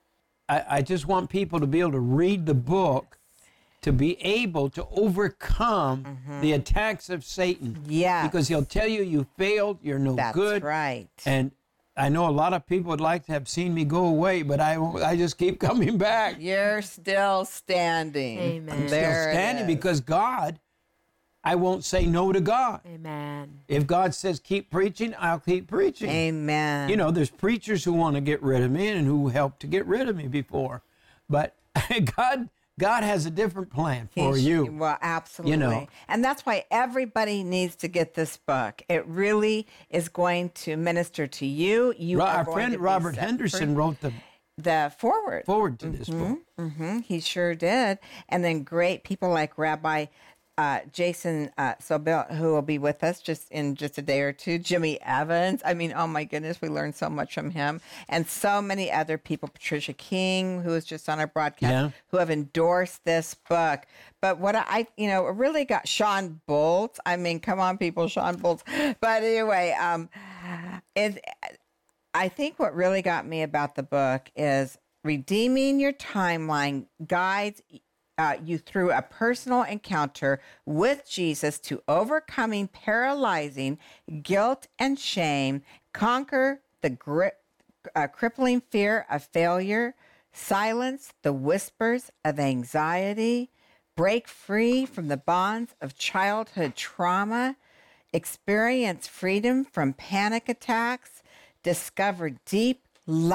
I I just want people to be able to read the book, to be able to overcome mm-hmm. the attacks of Satan. Yeah. Because he'll tell you you failed, you're no That's good. That's right. And I know a lot of people would like to have seen me go away, but I I just keep coming back. You're still standing. Amen. I'm There still it standing is. because God, I won't say no to God. Amen. If God says keep preaching, I'll keep preaching. Amen. You know, there's preachers who want to get rid of me and who helped to get rid of me before. But God God has a different plan for He's- you. Well, absolutely. You know. And that's why everybody needs to get this book. It really is going to minister to you. You Ro- are Our going friend to be Robert set Henderson free. wrote the the forward. forward to this book. hmm He sure did. And then great people like Rabbi uh, Jason uh, Sobel, who will be with us just in just a day or two. Jimmy Evans. I mean, oh my goodness, we learned so much from him. And so many other people. Patricia King, who was just on our broadcast, Yeah. who have endorsed this book. But what I, you know, really got Sean Bolt. I mean, come on, people, Sean Bolt. But anyway, um, it, I think what really got me about the book is redeeming your timeline guides uh, you through a personal encounter with Jesus to overcoming paralyzing guilt and shame, conquer the grip, uh, crippling fear of failure, silence the whispers of anxiety, break free from the bonds of childhood trauma, experience freedom from panic attacks, discover deep,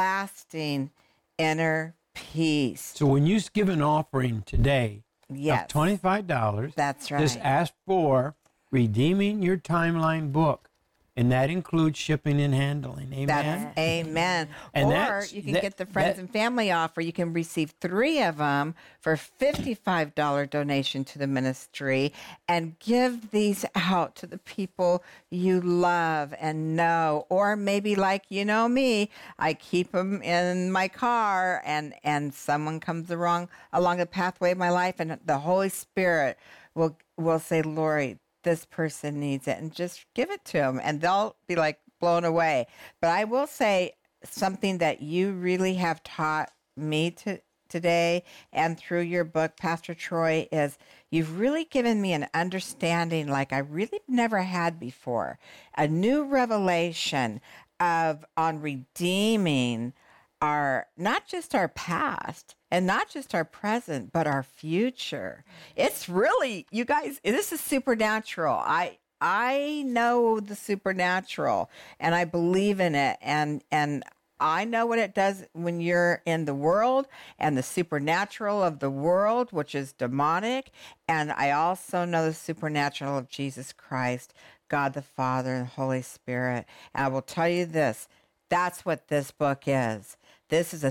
lasting inner peace. So when you give an offering today Yes. of twenty-five dollars, That's just right. ask for Redeeming Your Timeline book, and that includes shipping and handling. Amen? That's amen. And or that's- you can that- get the friends that- and family offer. You can receive three of them for fifty-five dollars donation to the ministry and give these out to the people you love and know. Or maybe like, you know me, I keep them in my car and, and someone comes along, along the pathway of my life and the Holy Spirit will, will say, Lori, this person needs it, and just give it to them and they'll be like blown away. But I will say something that you really have taught me to today and through your book, Pastor Troy, is you've really given me an understanding like I really never had before, a new revelation of on redeeming our, not just our past and not just our present, but our future. It's really, you guys, this is supernatural. I, I know the supernatural and I believe in it. And, and I know what it does when you're in the world and the supernatural of the world, which is demonic. And I also know the supernatural of Jesus Christ, God the Father and the Holy Spirit. And I will tell you this, that's what this book is. This is a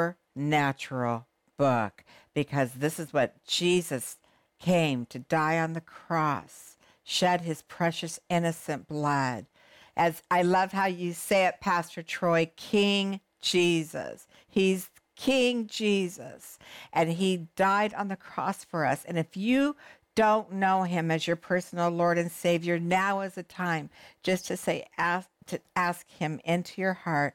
supernatural book because this is what Jesus came to die on the cross, shed his precious innocent blood. As I love how you say it, Pastor Troy, King Jesus. He's King Jesus, and he died on the cross for us. And if you don't know him as your personal Lord and Savior, now is the time just to say, ask, to ask him into your heart.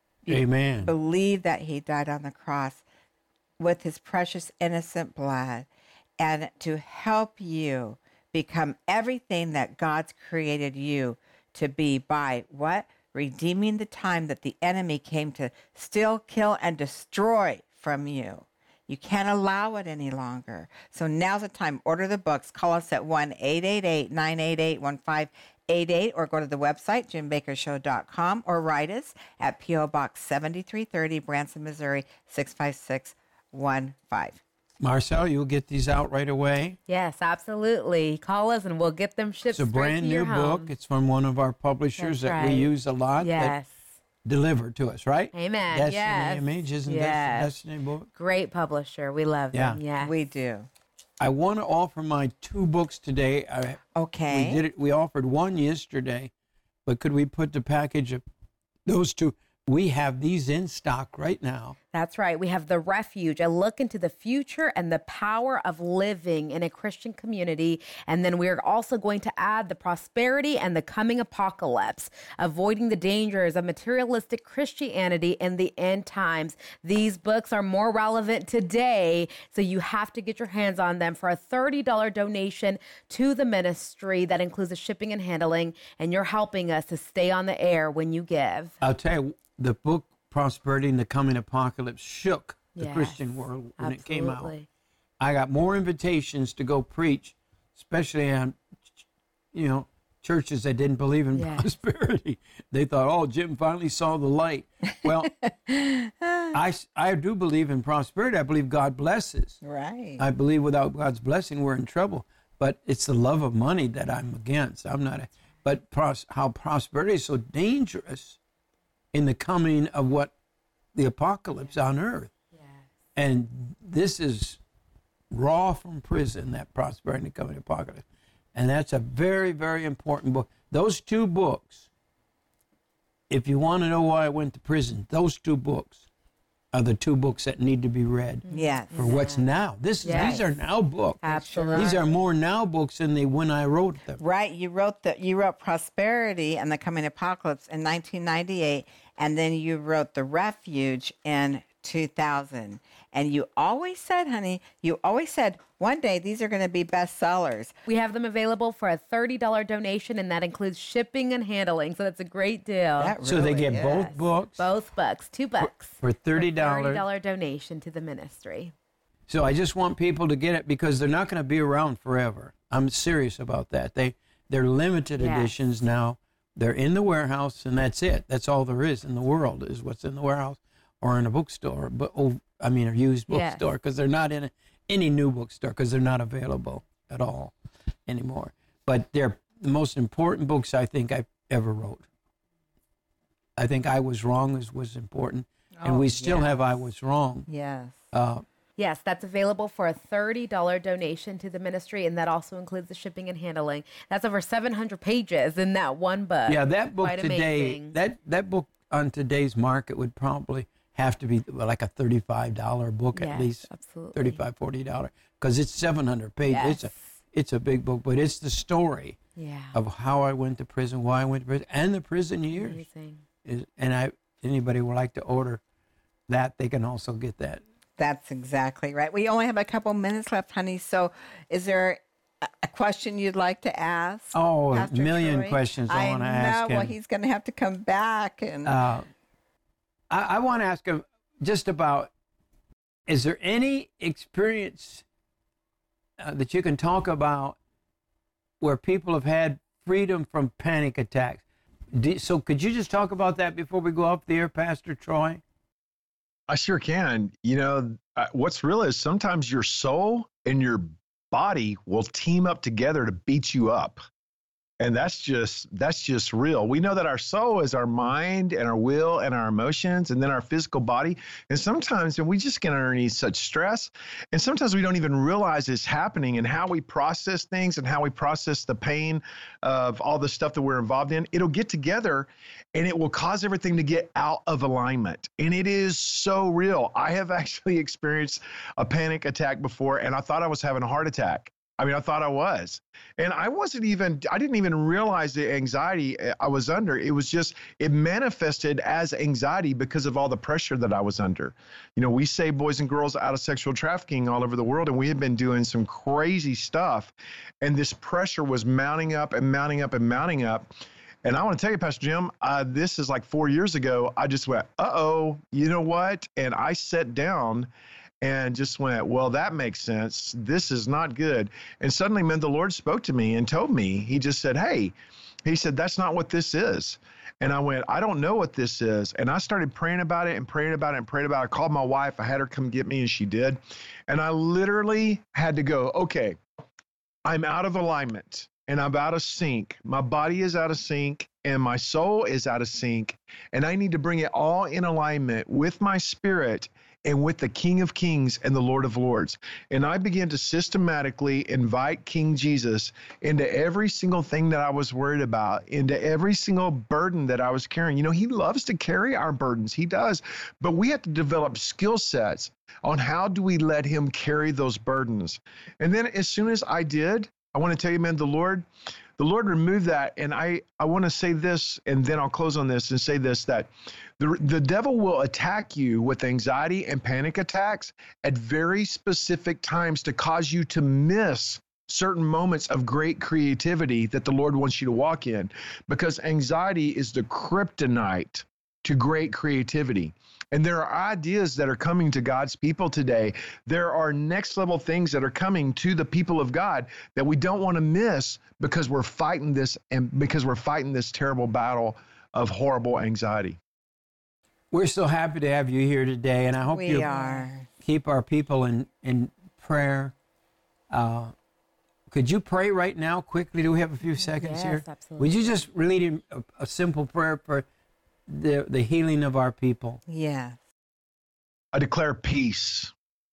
Amen. Believe that he died on the cross with his precious innocent blood, and to help you become everything that God's created you to be by what? Redeeming the time that the enemy came to steal, kill, and destroy from you. You can't allow it any longer. So now's the time. Order the books. Call us at one eight eight eight, nine eight eight, one five eight eight or go to the website, jim baker show dot com, or write us at P O Box seventy-three thirty, Branson, Missouri, six five six one five. Marcel, you'll get these out right away. Yes, absolutely. Call us and we'll get them shipped It's a straight brand to new your book. home. It's from one of our publishers That's that we right. use a lot. Yes. That deliver to us, right? Amen. Destiny Yes. Image, isn't Yes. that the Destiny book? Great publisher. We love Yeah. them. Yeah. We do. I want to offer my two books today. I, Okay. We did it. We offered one yesterday, but could we put the package of those two? We have these in stock right now. That's right. We have The Refuge, a look into the future and the power of living in a Christian community. And then we're also going to add The Prosperity and the Coming Apocalypse, avoiding the dangers of materialistic Christianity in the end times. These books are more relevant today, so you have to get your hands on them for a thirty dollars donation to the ministry. That includes the shipping and handling, and you're helping us to stay on the air when you give. I'll tell you, the book Prosperity and the Coming Apocalypse shook the Yes, Christian world when it came out. absolutely. I got more invitations to go preach, especially on, you know, churches that didn't believe in Yes. prosperity. They thought, oh, Jim finally saw the light. Well, I, I do believe in prosperity. I believe God blesses. Right. I believe without God's blessing, we're in trouble. But it's the love of money that I'm against. I'm not. A, but pros, how prosperity is so dangerous in the coming of what the apocalypse on earth. Yes. And this is raw from prison, that Prosperity and the Coming Apocalypse. And that's a very, very important book. Those two books, if you want to know why I went to prison, those two books are the two books that need to be read Yes. for what's now. This Yes. These are now books. Absolutely. These are more now books than they when I wrote them. Right. You wrote the you wrote Prosperity and the Coming Apocalypse in nineteen ninety-eight, and then you wrote The Refuge in two thousand. And you always said, honey, you always said one day these are going to be bestsellers. We have them available for a thirty dollars donation, and that includes shipping and handling. So that's a great deal. That So they really get is. both books Both bucks, two bucks. for thirty thirty dollars. dollars donation to the ministry. So I just want people to get it because they're not going to be around forever. I'm serious about that. They they're limited Yes. editions now. They're in the warehouse, and that's it. That's all there is in the world is what's in the warehouse or in a bookstore. But oh, I mean, a used Yes. bookstore because they're not in a, any new bookstore because they're not available at all anymore. But they're the most important books I think I ever wrote. I think I Was Wrong is, was important, and Oh, we still yes. have I Was Wrong. Yes. Uh, Yes, that's available for a thirty dollars donation to the ministry, and that also includes the shipping and handling. That's over seven hundred pages in that one book. Yeah, that book Quite today, amazing. that that book on today's market would probably have to be like a thirty-five dollars book Yes, at least, absolutely. thirty-five, forty dollars, because it's seven hundred pages. It's a Yes. it's a big book, but it's the story Yeah. of how I went to prison, why I went to prison, and the prison years. Amazing. Is, and I anybody would like to order that, they can also get that. That's exactly right. We only have a couple minutes left, honey. So is there a- a question you'd like to ask? Oh, a Pastor million Troy? questions I wanna ask know. Well, him. he's going to have to come back. And Uh, I, I want to ask him just about, is there any experience uh, that you can talk about where people have had freedom from panic attacks? Do, so could you just talk about that before we go off the air, Pastor Troy? I sure can. You know, uh, what's real is sometimes your soul and your body will team up together to beat you up. And that's just that's just real. We know that our soul is our mind and our will and our emotions, and then our physical body. And sometimes, and we just get underneath such stress, and sometimes we don't even realize it's happening. And how we process things and how we process the pain of all the stuff that we're involved in, it'll get together, and it will cause everything to get out of alignment. And it is so real. I have actually experienced a panic attack before, and I thought I was having a heart attack. I mean, I thought I was. And I wasn't even, I didn't even realize the anxiety I was under. It was just, it manifested as anxiety because of all the pressure that I was under. You know, we save boys and girls out of sexual trafficking all over the world, and we had been doing some crazy stuff. And this pressure was mounting up and mounting up and mounting up. And I want to tell you, Pastor Jim, uh, this is like four years ago. I just went, uh-oh, you know what? And I sat down and just went, well, that makes sense. This is not good. And suddenly, man, the Lord spoke to me and told me, he just said, hey, he said, that's not what this is. And I went, I don't know what this is. And I started praying about it and praying about it and praying about it. I called my wife. I had her come get me, and she did. And I literally had to go, okay, I'm out of alignment and I'm out of sync. My body is out of sync and my soul is out of sync. And I need to bring it all in alignment with my spirit and with the King of Kings and the Lord of Lords. And I began to systematically invite King Jesus into every single thing that I was worried about, into every single burden that I was carrying. You know, he loves to carry our burdens. He does. But we have to develop skill sets on how do we let him carry those burdens. And then as soon as I did, I want to tell you, man, the Lord, the Lord removed that. And I, I want to say this, and then I'll close on this and say this, that the, the devil will attack you with anxiety and panic attacks at very specific times to cause you to miss certain moments of great creativity that the Lord wants you to walk in, because anxiety is the kryptonite to great creativity. And there are ideas that are coming to God's people today. There are next level things that are coming to the people of God that we don't want to miss because we're fighting this and because we're fighting this terrible battle of horrible anxiety. We're so happy to have you here today, and I hope we you are. keep our people in, in prayer. Uh, could you pray right now quickly? Do we have a few seconds Yes, here? absolutely. Would you just lead a, a simple prayer for the, the healing of our people? Yes. I declare peace,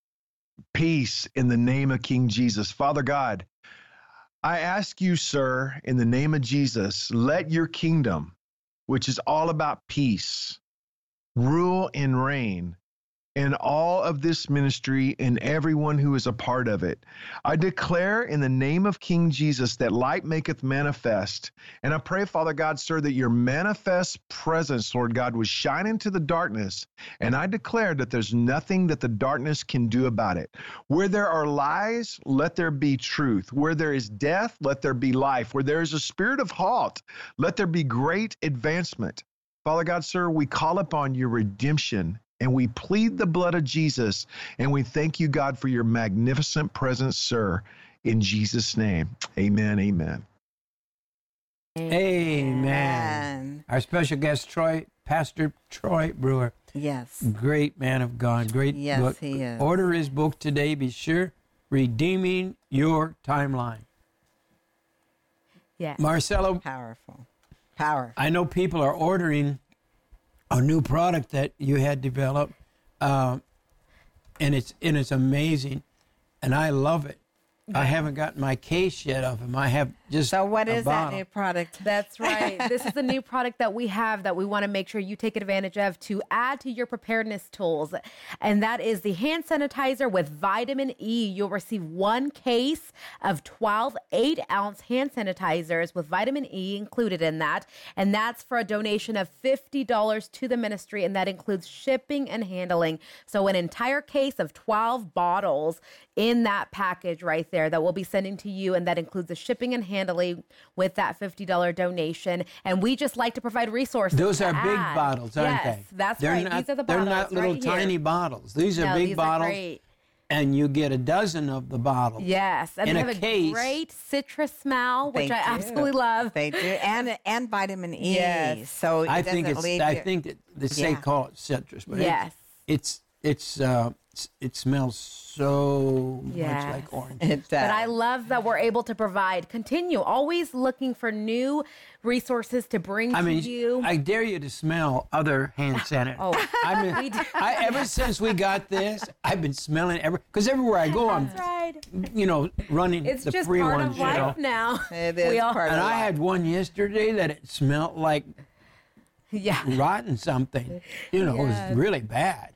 peace in the name of King Jesus. Father God, I ask you, sir, in the name of Jesus, let your kingdom, which is all about peace, rule and reign in all of this ministry and everyone who is a part of it. I declare in the name of King Jesus that light maketh manifest. And I pray, Father God, sir, that your manifest presence, Lord God, would shine into the darkness. And I declare that there's nothing that the darkness can do about it. Where there are lies, let there be truth. Where there is death, let there be life. Where there is a spirit of halt, let there be great advancement. Father God, sir, we call upon your redemption. And we plead the blood of Jesus. And we thank you, God, for your magnificent presence, sir. In Jesus' name, amen, amen. Amen. Amen. Our special guest, Troy, Pastor Troy Brewer. Yes. Great man of God. Great Yes, book. he is. Order his book today. Be sure. Redeeming Your Timeline. Yes. Marcelo, Powerful. Powerful. I know people are ordering a new product that you had developed, uh, and it's and it's amazing, and I love it. I haven't gotten my case yet of them. I have just So what a is that bottle. new product? That's right. This is a new product that we have that we want to make sure you take advantage of to add to your preparedness tools. And that is the hand sanitizer with vitamin E. You'll receive one case of twelve eight-ounce hand sanitizers with vitamin E included in that. And that's for a donation of fifty dollars to the ministry, and that includes shipping and handling. So an entire case of twelve bottles in that package right there that we'll be sending to you, and that includes the shipping and handling with that fifty dollars donation. And we just like to provide resources. Those to are big add. bottles, aren't yes, they? That's they're right. Not, These are the they're bottles. not little right here. tiny bottles. These are No, big these bottles, Are great. and you get a dozen of the bottles. Yes, and in they a have a case. great citrus smell, which They I do. absolutely love. They do, and and vitamin E. Yes. So it I think doesn't it's. leave I you- think that they say Yeah. call it citrus, but Yes. it, it's it's uh, it's- it smells so Yes. much like orange. It does. But I love that we're able to provide, continue, always looking for new resources to bring I to mean, you. I dare you to smell other hand sanitizer. Oh, I mean, we do. I, ever since we got this, I've been smelling every because everywhere I go, I'm That's right. you know running It's the just free part ones, of you life know. now. It is We all- part And of I life. had one yesterday that it smelled like Yeah. rotten something. You know, it Yes. was really bad.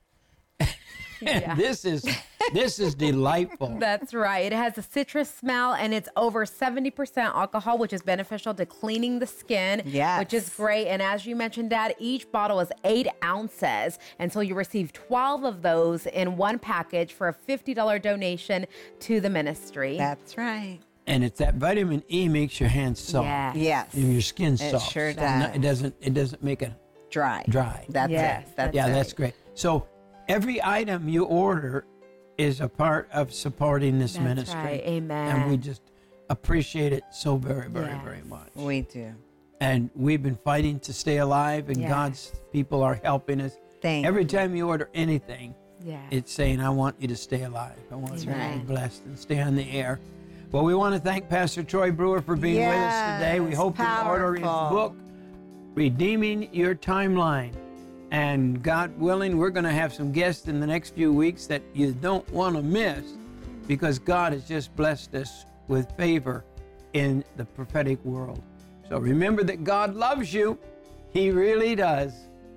And Yeah. this is this is delightful. That's right. It has a citrus smell, and it's over seventy percent alcohol, which is beneficial to cleaning the skin, Yes. which is great. And as you mentioned, Dad, each bottle is eight ounces. And so you receive twelve of those in one package for a fifty dollars donation to the ministry. That's right. And it's that vitamin E makes your hands soft. Yes. Yes. And your skin It soft. sure So no- does. It doesn't it doesn't make it Dry. dry. That's Yes, it. That's yeah, it. that's great. So every item you order is a part of supporting this That's ministry. right. Amen. And we just appreciate it so very, very, Yes. very much. We do. And we've been fighting to stay alive, and Yes. God's people are helping us. Thank Every you. time you order anything, Yeah. it's saying, I want you to stay alive. I want That's you to right. be blessed and stay on the air. Well, we want to thank Pastor Troy Brewer for being with us today. We Yes, hope you order his powerful. book, Redeeming Your Timeline. And God willing, we're going to have some guests in the next few weeks that you don't want to miss, because God has just blessed us with favor in the prophetic world. So remember that God loves you. He really does.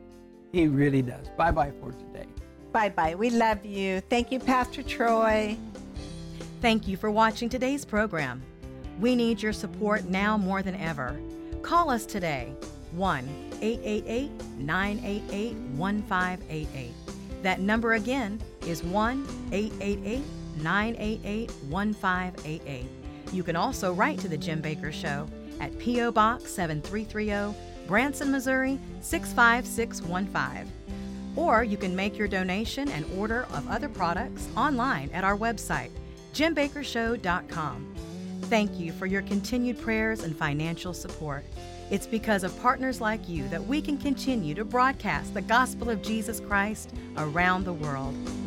He really does. Bye-bye for today. Bye-bye. We love you. Thank you, Pastor Troy. Thank you for watching today's program. We need your support now more than ever. Call us today, one eight eight eight, nine eight eight, one five eight eight. That number again is one eight eight eight, nine eight eight, one five eight eight. You can also write to The Jim Baker Show at P O. Box seven three three zero, Branson, Missouri six five six one five. Or you can make your donation and order of other products online at our website, jim baker show dot com. Thank you for your continued prayers and financial support. It's because of partners like you that we can continue to broadcast the gospel of Jesus Christ around the world.